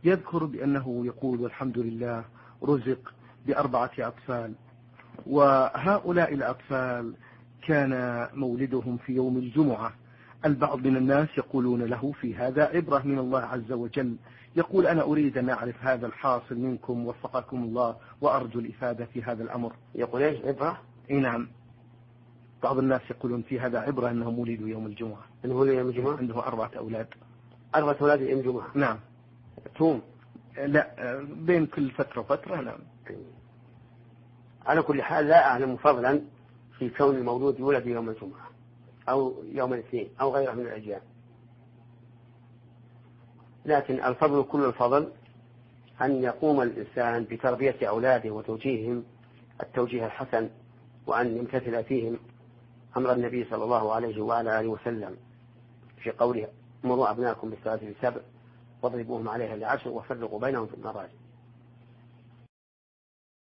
يذكر بأنه يقول الحمد لله رزق ب4 أطفال، وهؤلاء الأطفال كان مولدهم في يوم الجمعة. البعض من الناس يقولون له في هذا عبرة من الله عز وجل، يقول أنا أريد أن أعرف هذا الحاصل منكم وفقكم الله وأرجو الإفادة في هذا الأمر. يقول إيش عبرة؟ نعم، بعض الناس يقولون في هذا عبرة أنهم ولدوا يوم الجمعة. أنه ولد يوم الجمعة؟ عنده 4 أولاد. 4 أولاد يوم الجمعة؟ نعم. توم؟ لا، بين كل فترة وفترة. نعم. على كل حال لا أعلم فضلا في كون المولود يولد يوم الجمعة أو يوم الاثنين أو غيره من الأيام، لكن الفضل كل الفضل أن يقوم الإنسان بتربية أولاده وتوجيههم التوجيه الحسن، وأن يمتثل فيهم أمر النبي صلى الله عليه وعلى آله وسلم في قوله مروا أبناءكم بالصلاة ل7 واضربوهم عليها ل10 وفرقوا بينهم في المضاجع.